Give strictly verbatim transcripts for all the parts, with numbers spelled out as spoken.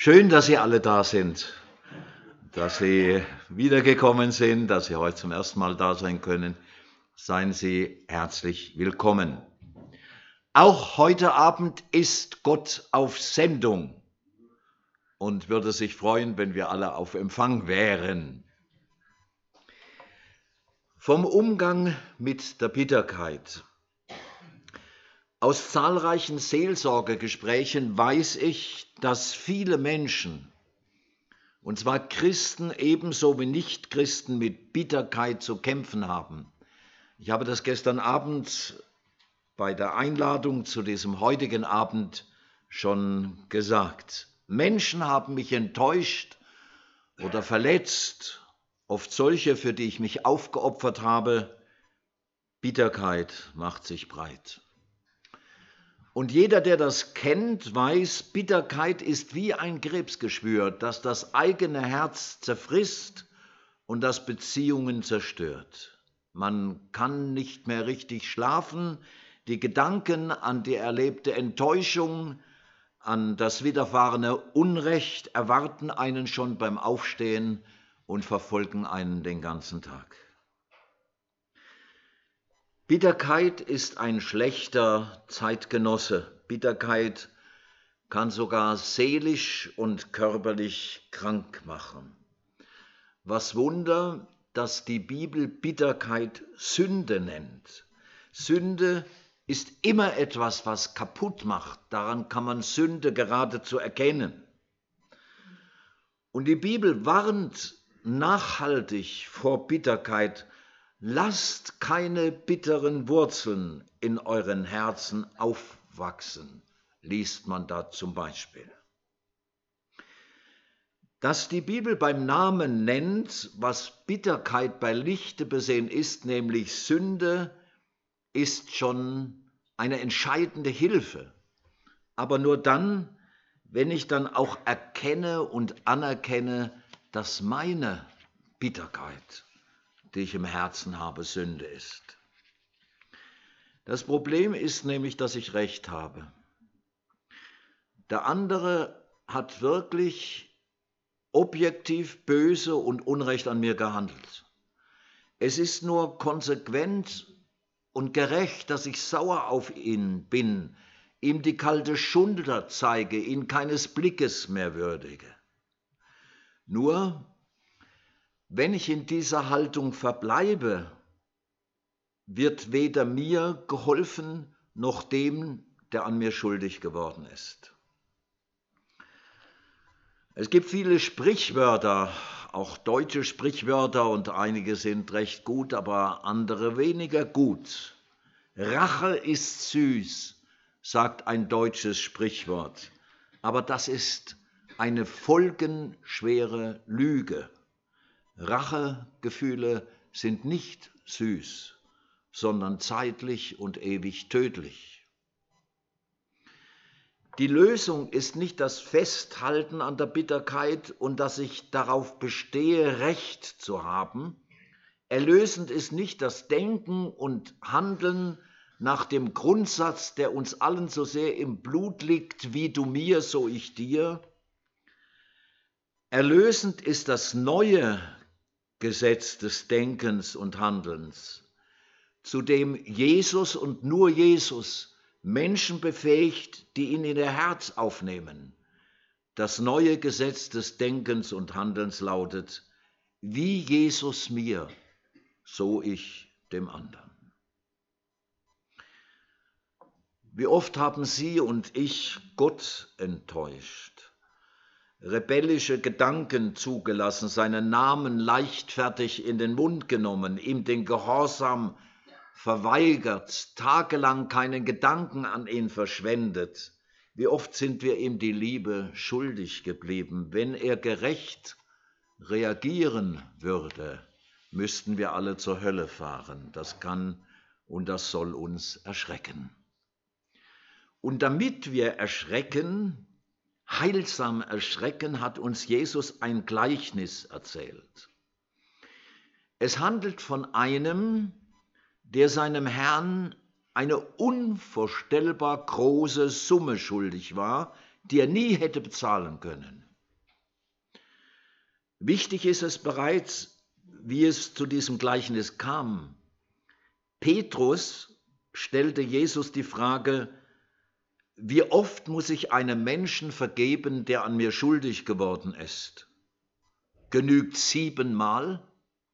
Schön, dass Sie alle da sind, dass Sie wiedergekommen sind, dass Sie heute zum ersten Mal da sein können. Seien Sie herzlich willkommen. Auch heute Abend ist Gott auf Sendung und würde sich freuen, wenn wir alle auf Empfang wären. Vom Umgang mit der Bitterkeit. Aus zahlreichen Seelsorgegesprächen weiß ich, dass viele Menschen, und zwar Christen ebenso wie Nichtchristen, mit Bitterkeit zu kämpfen haben. Ich habe das gestern Abend bei der Einladung zu diesem heutigen Abend schon gesagt. Menschen haben mich enttäuscht oder verletzt, oft solche, für die ich mich aufgeopfert habe. Bitterkeit macht sich breit. Und jeder, der das kennt, weiß, Bitterkeit ist wie ein Krebsgeschwür, das das eigene Herz zerfrisst und das Beziehungen zerstört. Man kann nicht mehr richtig schlafen. Die Gedanken an die erlebte Enttäuschung, an das widerfahrene Unrecht erwarten einen schon beim Aufstehen und verfolgen einen den ganzen Tag. Bitterkeit ist ein schlechter Zeitgenosse. Bitterkeit kann sogar seelisch und körperlich krank machen. Was Wunder, dass die Bibel Bitterkeit Sünde nennt. Sünde ist immer etwas, was kaputt macht. Daran kann man Sünde geradezu erkennen. Und die Bibel warnt nachhaltig vor Bitterkeit. Lasst keine bitteren Wurzeln in euren Herzen aufwachsen, liest man da zum Beispiel. Dass die Bibel beim Namen nennt, was Bitterkeit bei Lichte besehen ist, nämlich Sünde, ist schon eine entscheidende Hilfe. Aber nur dann, wenn ich dann auch erkenne und anerkenne, dass meine Bitterkeit, die ich im Herzen habe, Sünde ist. Das Problem ist nämlich, dass ich Recht habe. Der andere hat wirklich objektiv böse und Unrecht an mir gehandelt. Es ist nur konsequent und gerecht, dass ich sauer auf ihn bin, ihm die kalte Schulter zeige, ihn keines Blickes mehr würdige. Nur wenn ich in dieser Haltung verbleibe, wird weder mir geholfen, noch dem, der an mir schuldig geworden ist. Es gibt viele Sprichwörter, auch deutsche Sprichwörter, und einige sind recht gut, aber andere weniger gut. Rache ist süß, sagt ein deutsches Sprichwort, aber das ist eine folgenschwere Lüge. Rachegefühle sind nicht süß, sondern zeitlich und ewig tödlich. Die Lösung ist nicht das Festhalten an der Bitterkeit und dass ich darauf bestehe, Recht zu haben. Erlösend ist nicht das Denken und Handeln nach dem Grundsatz, der uns allen so sehr im Blut liegt, wie du mir, so ich dir. Erlösend ist das neue Gesetz des Denkens und Handelns, zu dem Jesus und nur Jesus Menschen befähigt, die ihn in ihr Herz aufnehmen. Das neue Gesetz des Denkens und Handelns lautet: Wie Jesus mir, so ich dem anderen. Wie oft haben Sie und ich Gott enttäuscht, rebellische Gedanken zugelassen, seinen Namen leichtfertig in den Mund genommen, ihm den Gehorsam verweigert, tagelang keinen Gedanken an ihn verschwendet. Wie oft sind wir ihm die Liebe schuldig geblieben? Wenn er gerecht reagieren würde, müssten wir alle zur Hölle fahren. Das kann und das soll uns erschrecken. Und damit wir erschrecken, heilsam erschrecken, hat uns Jesus ein Gleichnis erzählt. Es handelt von einem, der seinem Herrn eine unvorstellbar große Summe schuldig war, die er nie hätte bezahlen können. Wichtig ist es bereits, wie es zu diesem Gleichnis kam. Petrus stellte Jesus die Frage: Wie oft muss ich einem Menschen vergeben, der an mir schuldig geworden ist? Genügt siebenmal?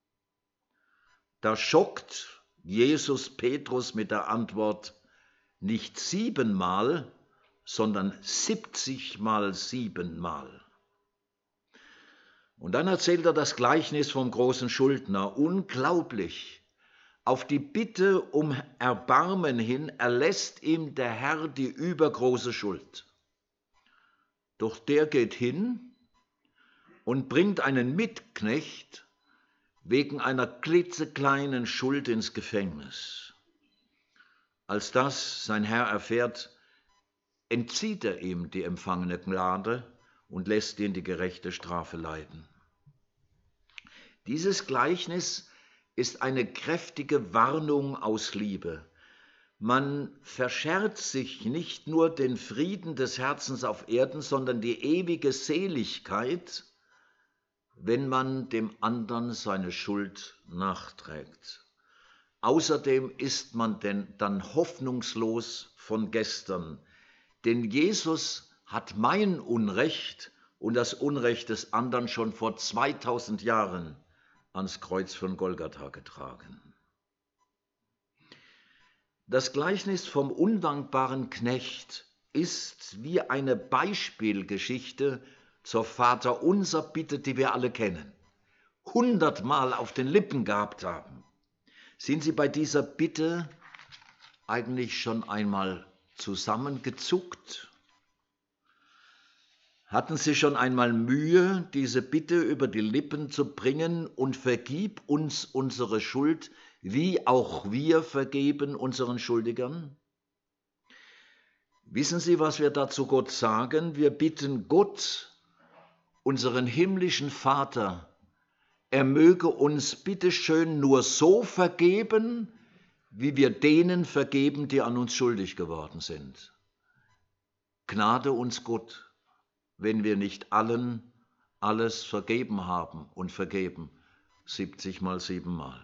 Da schockt Jesus Petrus mit der Antwort: Nicht siebenmal, sondern siebzigmal siebenmal. Und dann erzählt er das Gleichnis vom großen Schuldner. Unglaublich. Auf die Bitte um Erbarmen hin erlässt ihm der Herr die übergroße Schuld. Doch der geht hin und bringt einen Mitknecht wegen einer klitzekleinen Schuld ins Gefängnis. Als das sein Herr erfährt, entzieht er ihm die empfangene Gnade und lässt ihn die gerechte Strafe leiden. Dieses Gleichnis ist eine kräftige Warnung aus Liebe. Man verscherzt sich nicht nur den Frieden des Herzens auf Erden, sondern die ewige Seligkeit, wenn man dem anderen seine Schuld nachträgt. Außerdem ist man denn dann hoffnungslos von gestern, denn Jesus hat mein Unrecht und das Unrecht des anderen schon vor zweitausend Jahren ans Kreuz von Golgatha getragen. Das Gleichnis vom undankbaren Knecht ist wie eine Beispielgeschichte zur Vaterunser-Bitte, die wir alle kennen, hundertmal auf den Lippen gehabt haben. Sind Sie bei dieser Bitte eigentlich schon einmal zusammengezuckt? Hatten Sie schon einmal Mühe, diese Bitte über die Lippen zu bringen: Und vergib uns unsere Schuld, wie auch wir vergeben unseren Schuldigern? Wissen Sie, was wir dazu Gott sagen? Wir bitten Gott, unseren himmlischen Vater, er möge uns bitteschön nur so vergeben, wie wir denen vergeben, die an uns schuldig geworden sind. Gnade uns Gott, wenn wir nicht allen alles vergeben haben und vergeben, siebzig mal siebenmal.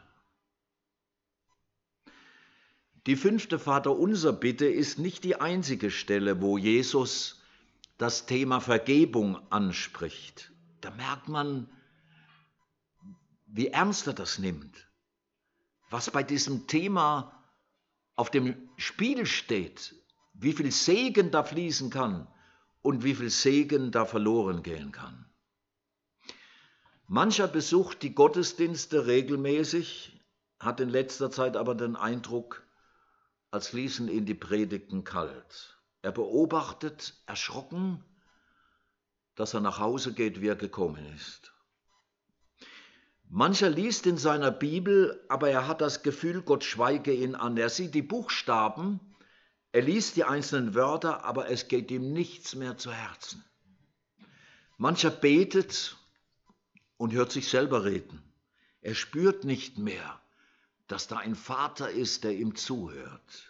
Die fünfte Vaterunser-Bitte ist nicht die einzige Stelle, wo Jesus das Thema Vergebung anspricht. Da merkt man, wie ernst er das nimmt, was bei diesem Thema auf dem Spiel steht, wie viel Segen da fließen kann und wie viel Segen da verloren gehen kann. Mancher besucht die Gottesdienste regelmäßig, hat in letzter Zeit aber den Eindruck, als ließen ihn die Predigten kalt. Er beobachtet erschrocken, dass er nach Hause geht, wie er gekommen ist. Mancher liest in seiner Bibel, aber er hat das Gefühl, Gott schweige ihn an. Er sieht die Buchstaben, er liest die einzelnen Wörter, aber es geht ihm nichts mehr zu Herzen. Mancher betet und hört sich selber reden. Er spürt nicht mehr, dass da ein Vater ist, der ihm zuhört.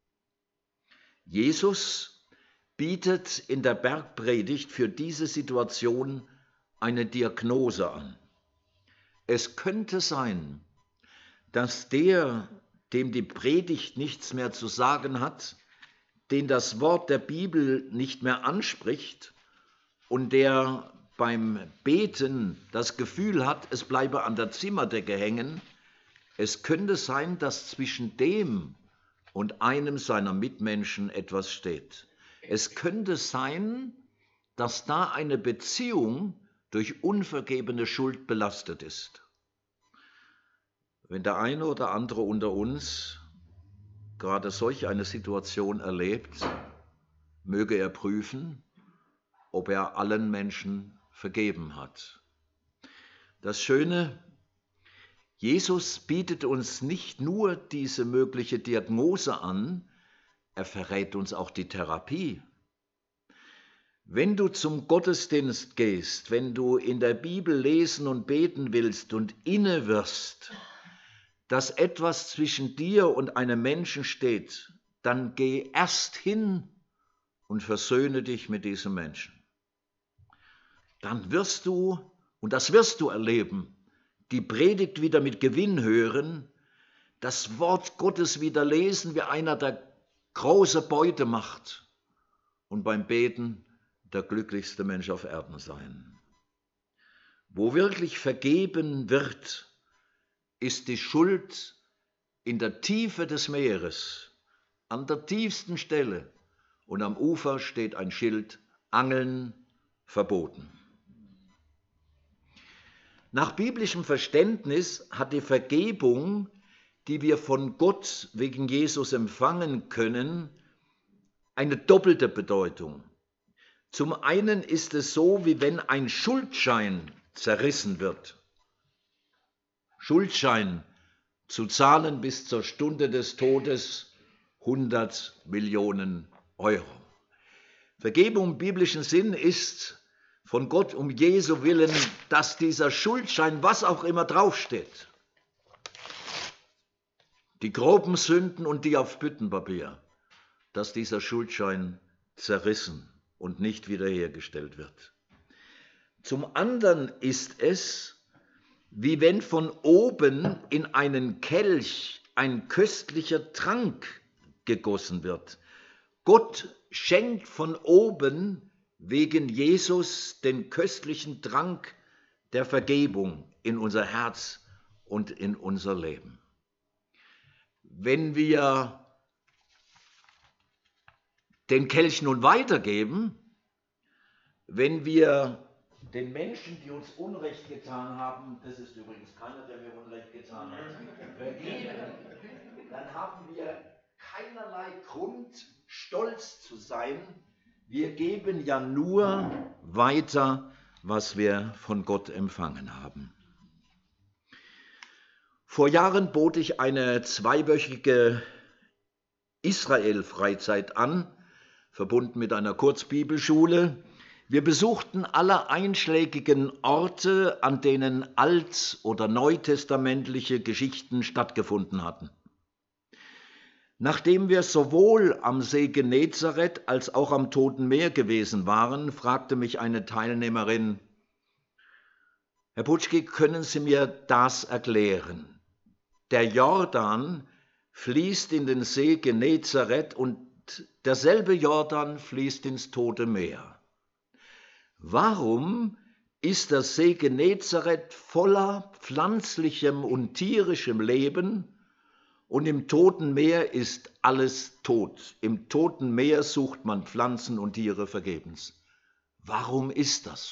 Jesus bietet in der Bergpredigt für diese Situation eine Diagnose an. Es könnte sein, dass der, dem die Predigt nichts mehr zu sagen hat, den das Wort der Bibel nicht mehr anspricht und der beim Beten das Gefühl hat, es bleibe an der Zimmerdecke hängen, es könnte sein, dass zwischen dem und einem seiner Mitmenschen etwas steht. Es könnte sein, dass da eine Beziehung durch unvergebene Schuld belastet ist. Wenn der eine oder andere unter uns gerade solch eine Situation erlebt, möge er prüfen, ob er allen Menschen vergeben hat. Das Schöne, Jesus bietet uns nicht nur diese mögliche Diagnose an, er verrät uns auch die Therapie. Wenn du zum Gottesdienst gehst, wenn du in der Bibel lesen und beten willst und inne wirst, dass etwas zwischen dir und einem Menschen steht, dann geh erst hin und versöhne dich mit diesem Menschen. Dann wirst du Und das wirst du erleben. Die Predigt wieder mit Gewinn hören, das Wort Gottes wieder lesen, wie einer, der große Beute macht und beim Beten der glücklichste Mensch auf Erden sein. Wo wirklich vergeben wird, ist die Schuld in der Tiefe des Meeres, an der tiefsten Stelle, und am Ufer steht ein Schild: Angeln verboten. Nach biblischem Verständnis hat die Vergebung, die wir von Gott wegen Jesus empfangen können, eine doppelte Bedeutung. Zum einen ist es so, wie wenn ein Schuldschein zerrissen wird. Schuldschein zu zahlen bis zur Stunde des Todes hundert Millionen Euro. Vergebung im biblischen Sinn ist von Gott um Jesu Willen, dass dieser Schuldschein, was auch immer draufsteht, die groben Sünden und die auf Büttenpapier, dass dieser Schuldschein zerrissen und nicht wiederhergestellt wird. Zum anderen ist es, wie wenn von oben in einen Kelch ein köstlicher Trank gegossen wird. Gott schenkt von oben wegen Jesus den köstlichen Trank der Vergebung in unser Herz und in unser Leben. Wenn wir den Kelch nun weitergeben, wenn wir den Menschen, die uns Unrecht getan haben, das ist übrigens keiner, der mir Unrecht getan hat, vergeben, dann haben wir keinerlei Grund, stolz zu sein. Wir geben ja nur weiter, was wir von Gott empfangen haben. Vor Jahren bot ich eine zweiwöchige Israel-Freizeit an, verbunden mit einer Kurzbibelschule. Wir besuchten alle einschlägigen Orte, an denen alt- oder neutestamentliche Geschichten stattgefunden hatten. Nachdem wir sowohl am See Genezareth als auch am Toten Meer gewesen waren, fragte mich eine Teilnehmerin: Herr Butschki, können Sie mir das erklären? Der Jordan fließt in den See Genezareth und derselbe Jordan fließt ins Tote Meer. Warum ist der See Genezareth voller pflanzlichem und tierischem Leben und im Toten Meer ist alles tot? Im Toten Meer sucht man Pflanzen und Tiere vergebens. Warum ist das so?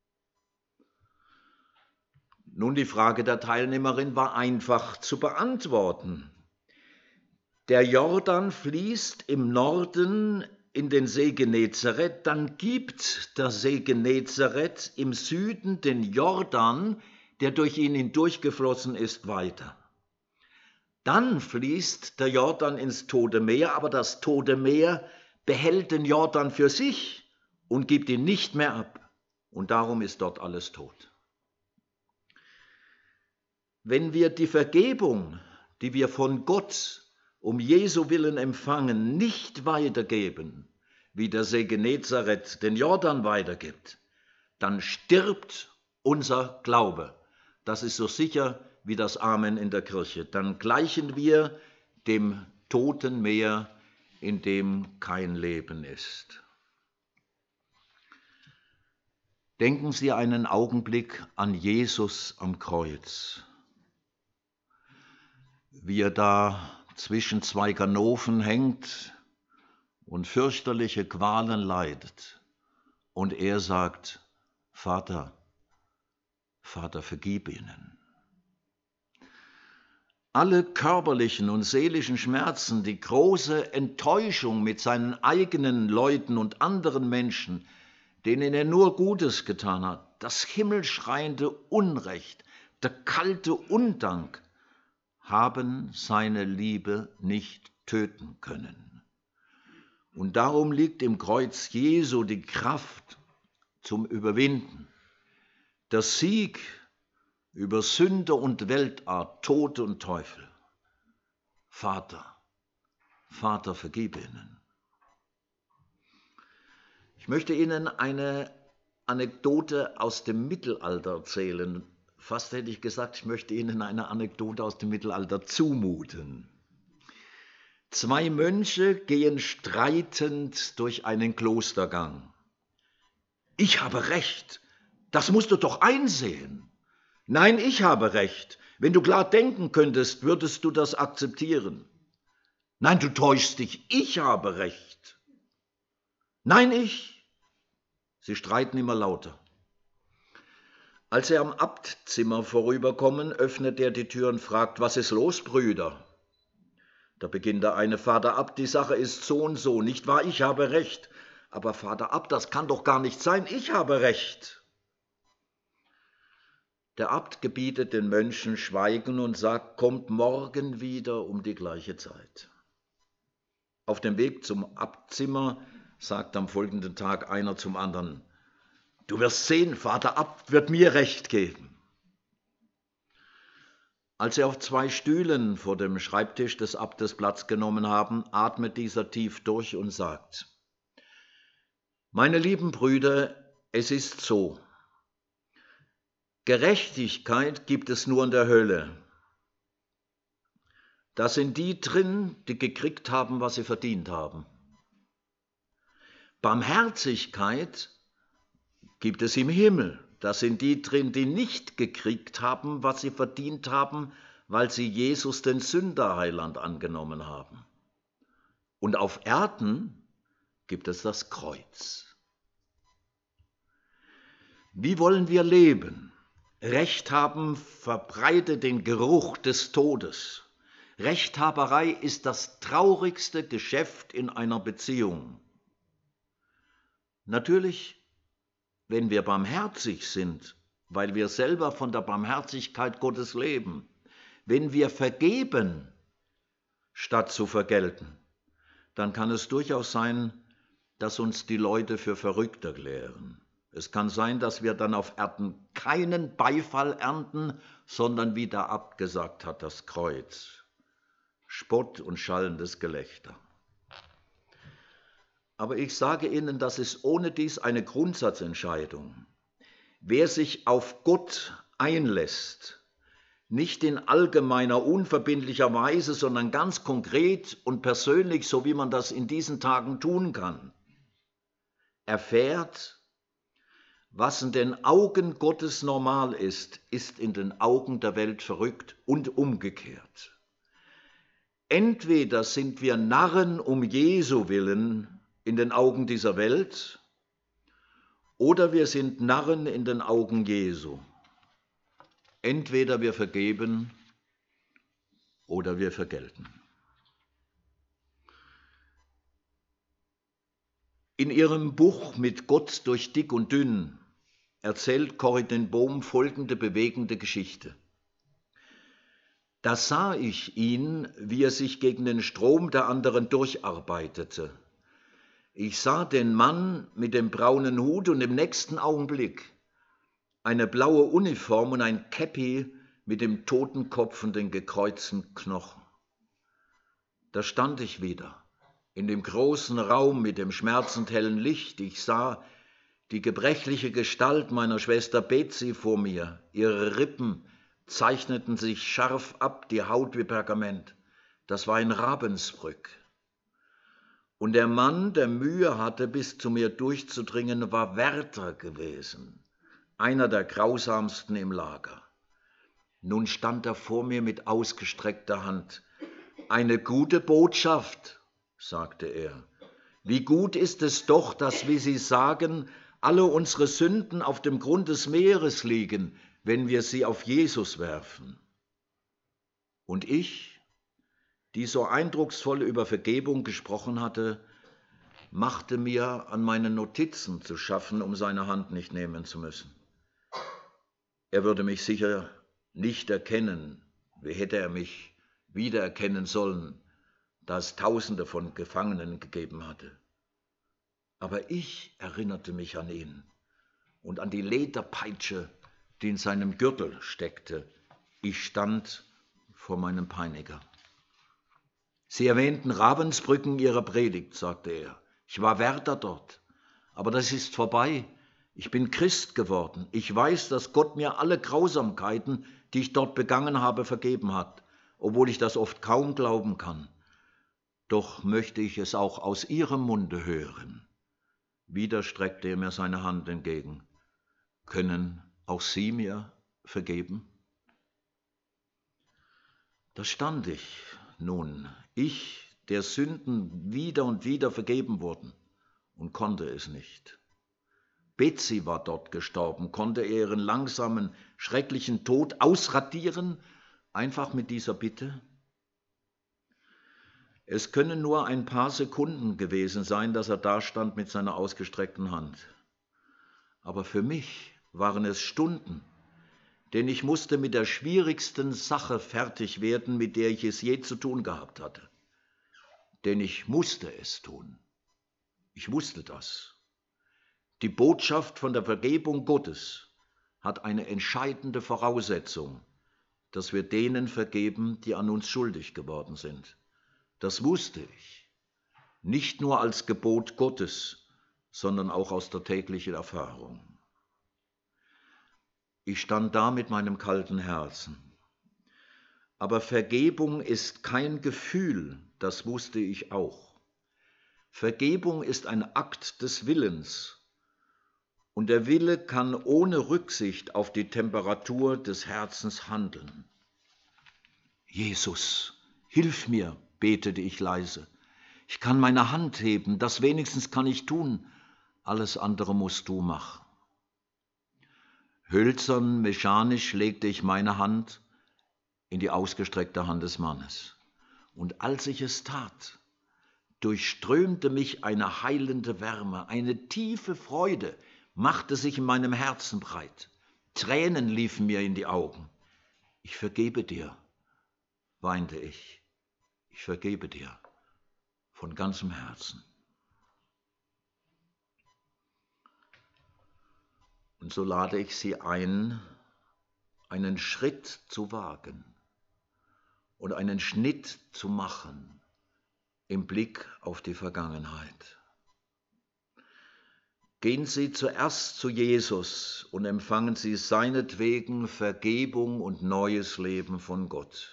Nun, die Frage der Teilnehmerin war einfach zu beantworten. Der Jordan fließt im Norden in den See Genezareth, dann gibt der See Genezareth im Süden den Jordan, der durch ihn hindurchgeflossen ist, weiter. Dann fließt der Jordan ins Tote Meer, aber das Tote Meer behält den Jordan für sich und gibt ihn nicht mehr ab. Und darum ist dort alles tot. Wenn wir die Vergebung, die wir von Gott um Jesu Willen empfangen, nicht weitergeben, wie der See Genezareth den Jordan weitergibt, dann stirbt unser Glaube. Das ist so sicher wie das Amen in der Kirche. Dann gleichen wir dem Toten Meer, in dem kein Leben ist. Denken Sie einen Augenblick an Jesus am Kreuz, wie er da zwischen zwei Ganoven hängt und fürchterliche Qualen leidet. Und er sagt: Vater, Vater, vergib ihnen. Alle körperlichen und seelischen Schmerzen, die große Enttäuschung mit seinen eigenen Leuten und anderen Menschen, denen er nur Gutes getan hat, das himmelschreiende Unrecht, der kalte Undank, haben seine Liebe nicht töten können. Und darum liegt im Kreuz Jesu die Kraft zum Überwinden, der Sieg über Sünde und Weltart, Tod und Teufel. Vater, Vater, vergib ihnen. Ich möchte Ihnen eine Anekdote aus dem Mittelalter erzählen. Fast hätte ich gesagt, ich möchte Ihnen eine Anekdote aus dem Mittelalter zumuten. Zwei Mönche gehen streitend durch einen Klostergang. Ich habe recht, das musst du doch einsehen. Nein, ich habe recht. Wenn du klar denken könntest, würdest du das akzeptieren. Nein, du täuschst dich, ich habe recht. Nein, ich. Sie streiten immer lauter. Als sie am Abtzimmer vorüberkommen, öffnet er die Tür und fragt, was ist los, Brüder? Da beginnt der eine, Vater Abt, die Sache ist so und so, nicht wahr, ich habe recht. Aber Vater Abt, das kann doch gar nicht sein, ich habe recht. Der Abt gebietet den Mönchen Schweigen und sagt, kommt morgen wieder um die gleiche Zeit. Auf dem Weg zum Abtzimmer sagt am folgenden Tag einer zum anderen, du wirst sehen, Vater Abt wird mir recht geben. Als sie auf zwei Stühlen vor dem Schreibtisch des Abtes Platz genommen haben, atmet dieser tief durch und sagt, meine lieben Brüder, es ist so, Gerechtigkeit gibt es nur in der Hölle. Da sind die drin, die gekriegt haben, was sie verdient haben. Barmherzigkeit gibt es im Himmel. Da sind die drin, die nicht gekriegt haben, was sie verdient haben, weil sie Jesus den Sünderheiland angenommen haben. Und auf Erden gibt es das Kreuz. Wie wollen wir leben? Recht haben verbreitet den Geruch des Todes. Rechthaberei ist das traurigste Geschäft in einer Beziehung. Natürlich, wenn wir barmherzig sind, weil wir selber von der Barmherzigkeit Gottes leben, wenn wir vergeben, statt zu vergelten, dann kann es durchaus sein, dass uns die Leute für verrückt erklären. Es kann sein, dass wir dann auf Erden keinen Beifall ernten, sondern wie der Abt gesagt hat, das Kreuz. Spott und schallendes Gelächter. Aber ich sage Ihnen, das ist ohne dies eine Grundsatzentscheidung. Wer sich auf Gott einlässt, nicht in allgemeiner, unverbindlicher Weise, sondern ganz konkret und persönlich, so wie man das in diesen Tagen tun kann, erfährt, was in den Augen Gottes normal ist, ist in den Augen der Welt verrückt und umgekehrt. Entweder sind wir Narren um Jesu willen in den Augen dieser Welt, oder wir sind Narren in den Augen Jesu. Entweder wir vergeben oder wir vergelten. In ihrem Buch Mit Gott durch dick und dünn erzählt Corrie ten Boom folgende bewegende Geschichte. Da sah ich ihn, wie er sich gegen den Strom der anderen durcharbeitete. Ich sah den Mann mit dem braunen Hut und im nächsten Augenblick eine blaue Uniform und ein Käppi mit dem Totenkopf und den gekreuzten Knochen. Da stand ich wieder in dem großen Raum mit dem schmerzend hellen Licht. Ich sah die gebrechliche Gestalt meiner Schwester Betsy vor mir. Ihre Rippen zeichneten sich scharf ab, die Haut wie Pergament. Das war ein Ravensbrück. Und der Mann, der Mühe hatte, bis zu mir durchzudringen, war Wärter gewesen, einer der grausamsten im Lager. Nun stand er vor mir mit ausgestreckter Hand. Eine gute Botschaft, sagte er. Wie gut ist es doch, dass, wie Sie sagen, alle unsere Sünden auf dem Grund des Meeres liegen, wenn wir sie auf Jesus werfen. Und ich, die so eindrucksvoll über Vergebung gesprochen hatte, machte mir an meinen Notizen zu schaffen, um seine Hand nicht nehmen zu müssen. Er würde mich sicher nicht erkennen. Wie hätte er mich wiedererkennen sollen, da es Tausende von Gefangenen gegeben hatte? Aber ich erinnerte mich an ihn und an die Lederpeitsche, die in seinem Gürtel steckte. Ich stand vor meinem Peiniger. Sie erwähnten Ravensbrück in Ihrer Predigt, sagte er. Ich war Wärter dort, aber das ist vorbei. Ich bin Christ geworden. Ich weiß, dass Gott mir alle Grausamkeiten, die ich dort begangen habe, vergeben hat, obwohl ich das oft kaum glauben kann. Doch möchte ich es auch aus Ihrem Munde hören. Wieder streckte er mir seine Hand entgegen. Können auch Sie mir vergeben? Da stand ich nun, ich, der Sünden wieder und wieder vergeben wurden, und konnte es nicht. Betsy war dort gestorben, konnte er ihren langsamen, schrecklichen Tod ausradieren, einfach mit dieser Bitte? Es können nur ein paar Sekunden gewesen sein, dass er da stand mit seiner ausgestreckten Hand. Aber für mich waren es Stunden, denn ich musste mit der schwierigsten Sache fertig werden, mit der ich es je zu tun gehabt hatte. Denn ich musste es tun. Ich wusste das. Die Botschaft von der Vergebung Gottes hat eine entscheidende Voraussetzung, dass wir denen vergeben, die an uns schuldig geworden sind. Das wusste ich, nicht nur als Gebot Gottes, sondern auch aus der täglichen Erfahrung. Ich stand da mit meinem kalten Herzen. Aber Vergebung ist kein Gefühl, das wusste ich auch. Vergebung ist ein Akt des Willens. Und der Wille kann ohne Rücksicht auf die Temperatur des Herzens handeln. Jesus, hilf mir, betete ich leise. Ich kann meine Hand heben, das wenigstens kann ich tun. Alles andere musst du machen. Hölzern, mechanisch legte ich meine Hand in die ausgestreckte Hand des Mannes. Und als ich es tat, durchströmte mich eine heilende Wärme, eine tiefe Freude machte sich in meinem Herzen breit. Tränen liefen mir in die Augen. Ich vergebe dir, weinte ich. Ich vergebe dir von ganzem Herzen. Und so lade ich Sie ein, einen Schritt zu wagen und einen Schnitt zu machen im Blick auf die Vergangenheit. Gehen Sie zuerst zu Jesus und empfangen Sie seinetwegen Vergebung und neues Leben von Gott.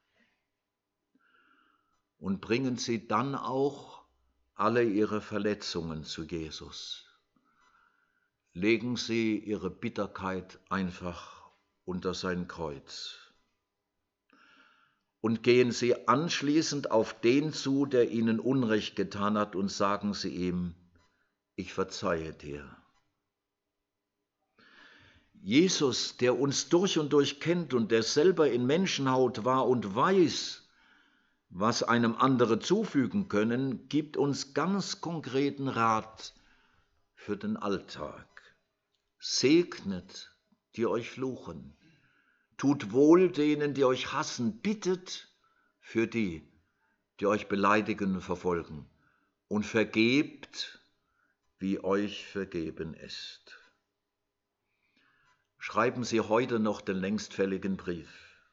Und bringen Sie dann auch alle Ihre Verletzungen zu Jesus. Legen Sie Ihre Bitterkeit einfach unter sein Kreuz. Und gehen Sie anschließend auf den zu, der Ihnen Unrecht getan hat, und sagen Sie ihm, ich verzeihe dir. Jesus, der uns durch und durch kennt und der selber in Menschenhaut war und weiß, was einem andere zufügen können, gibt uns ganz konkreten Rat für den Alltag. Segnet, die euch fluchen, tut wohl denen, die euch hassen, bittet für die, die euch beleidigen und verfolgen, und vergebt, wie euch vergeben ist. Schreiben Sie heute noch den längst fälligen Brief.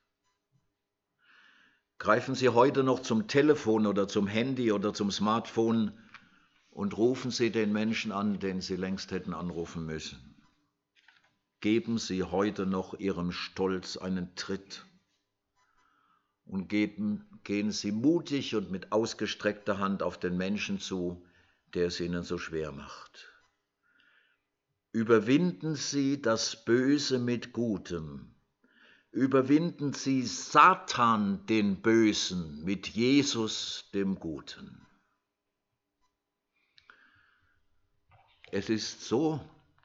Greifen Sie heute noch zum Telefon oder zum Handy oder zum Smartphone und rufen Sie den Menschen an, den Sie längst hätten anrufen müssen. Geben Sie heute noch Ihrem Stolz einen Tritt und geben, gehen Sie mutig und mit ausgestreckter Hand auf den Menschen zu, der es Ihnen so schwer macht. Überwinden Sie das Böse mit Gutem. Überwinden Sie Satan, den Bösen, mit Jesus, dem Guten. Es ist so,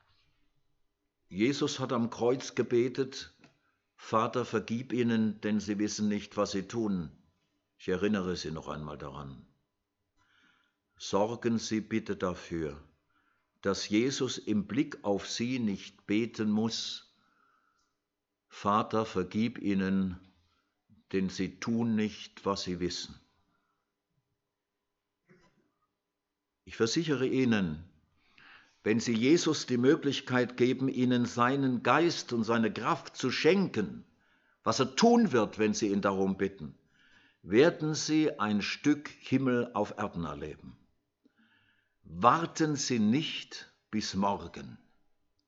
Jesus hat am Kreuz gebetet, Vater, vergib ihnen, denn sie wissen nicht, was sie tun. Ich erinnere Sie noch einmal daran. Sorgen Sie bitte dafür, dass Jesus im Blick auf Sie nicht beten muss, Vater, vergib ihnen, denn sie tun nicht, was sie wissen. Ich versichere Ihnen, wenn Sie Jesus die Möglichkeit geben, Ihnen seinen Geist und seine Kraft zu schenken, was er tun wird, wenn Sie ihn darum bitten, werden Sie ein Stück Himmel auf Erden erleben. Warten Sie nicht bis morgen.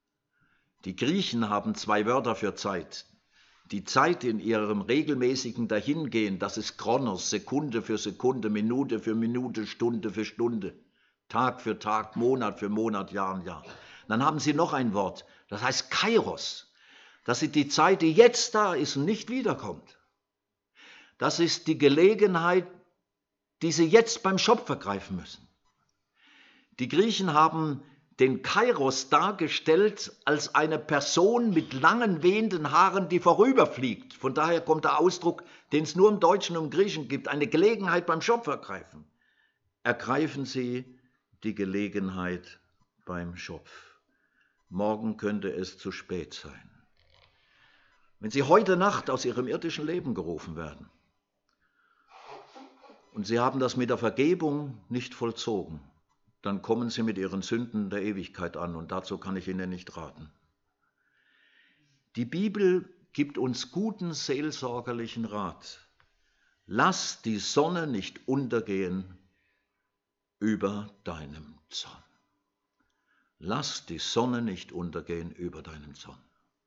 Die Griechen haben zwei Wörter für Zeit. Die Zeit in ihrem regelmäßigen Dahingehen, das ist Chronos, Sekunde für Sekunde, Minute für Minute, Stunde für Stunde, Tag für Tag, Monat für Monat, Jahr und Jahr. Dann haben sie noch ein Wort, das heißt Kairos. Das ist die Zeit, die jetzt da ist und nicht wiederkommt. Das ist die Gelegenheit, die sie jetzt beim Schopf ergreifen müssen. Die Griechen haben den Kairos dargestellt als eine Person mit langen, wehenden Haaren, die vorüberfliegt. Von daher kommt der Ausdruck, den es nur im Deutschen und im Griechischen gibt, eine Gelegenheit beim Schopf ergreifen. Ergreifen Sie die Gelegenheit beim Schopf. Morgen könnte es zu spät sein. Wenn Sie heute Nacht aus Ihrem irdischen Leben gerufen werden und Sie haben das mit der Vergebung nicht vollzogen, dann kommen Sie mit Ihren Sünden der Ewigkeit an und dazu kann ich Ihnen nicht raten. Die Bibel gibt uns guten seelsorgerlichen Rat. Lass die Sonne nicht untergehen über deinem Zorn. Lass die Sonne nicht untergehen über deinem Zorn.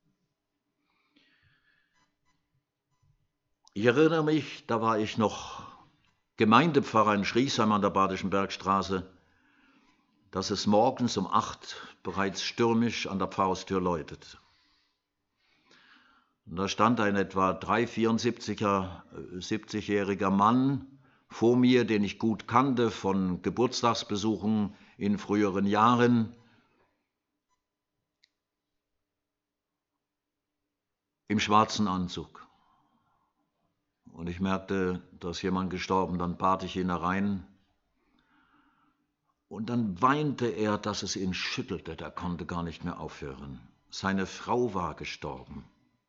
Ich erinnere mich, da war ich noch Gemeindepfarrer in Schriesheim an der Badischen Bergstraße, dass es morgens um acht bereits stürmisch an der Pfarrhaustür läutet. Und da stand ein etwa drei, vierundsiebziger, siebzigjähriger Mann vor mir, den ich gut kannte von Geburtstagsbesuchen in früheren Jahren, im schwarzen Anzug. Und ich merkte, dass jemand gestorben, dann bat ich ihn herein. Und dann weinte er, dass es ihn schüttelte, der konnte gar nicht mehr aufhören. Seine Frau war gestorben.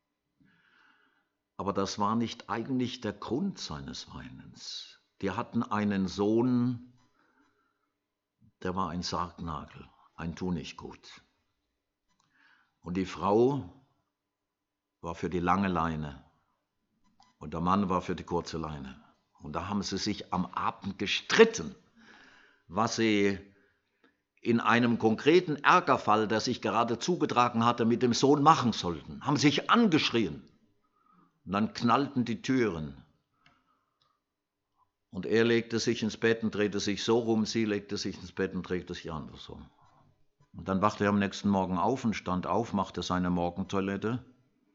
Aber das war nicht eigentlich der Grund seines Weinens. Die hatten einen Sohn, der war ein Sargnagel, ein Tunichtgut. Und die Frau war für die lange Leine und der Mann war für die kurze Leine. Und da haben sie sich am Abend gestritten, was sie in einem konkreten Ärgerfall, der sich gerade zugetragen hatte, mit dem Sohn machen sollten. Haben sich angeschrien. Und dann knallten die Türen. Und er legte sich ins Bett und drehte sich so rum, sie legte sich ins Bett und drehte sich andersrum. Und dann wachte er am nächsten Morgen auf und stand auf, machte seine Morgentoilette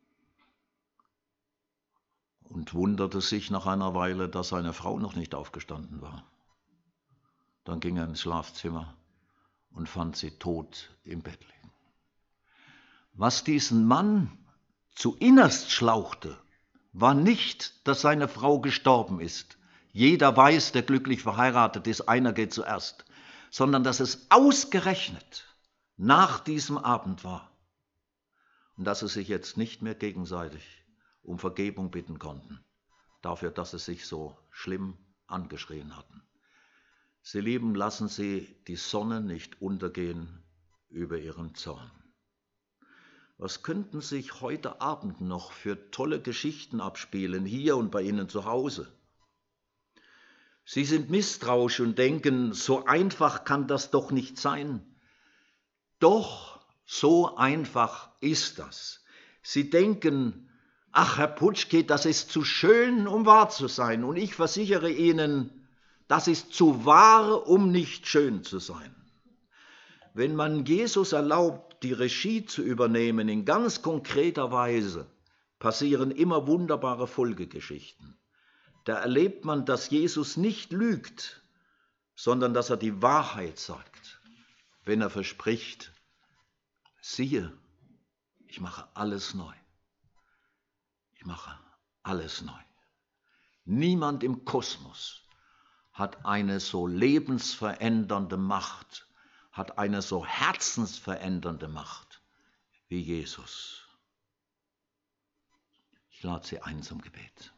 und wunderte sich nach einer Weile, dass seine Frau noch nicht aufgestanden war. Dann ging er ins Schlafzimmer und fand sie tot im Bett liegen. Was diesen Mann zu innerst schlauchte, war nicht, dass seine Frau gestorben ist. Jeder weiß, der glücklich verheiratet ist, einer geht zuerst. Sondern dass es ausgerechnet nach diesem Abend war und dass sie sich jetzt nicht mehr gegenseitig um Vergebung bitten konnten, dafür, dass sie sich so schlimm angeschrien hatten. Sie Lieben, lassen Sie die Sonne nicht untergehen über Ihren Zorn. Was könnten sich heute Abend noch für tolle Geschichten abspielen, hier und bei Ihnen zu Hause? Sie sind misstrauisch und denken, so einfach kann das doch nicht sein. Doch, so einfach ist das. Sie denken, ach Herr Putschke, das ist zu schön, um wahr zu sein. Und ich versichere Ihnen, das ist zu wahr, um nicht schön zu sein. Wenn man Jesus erlaubt, die Regie zu übernehmen in ganz konkreter Weise, passieren immer wunderbare Folgegeschichten. Da erlebt man, dass Jesus nicht lügt, sondern dass er die Wahrheit sagt, wenn er verspricht, siehe, ich mache alles neu. Ich mache alles neu. Niemand im Kosmos hat eine so lebensverändernde Macht, hat eine so herzensverändernde Macht wie Jesus. Ich lade Sie ein zum Gebet.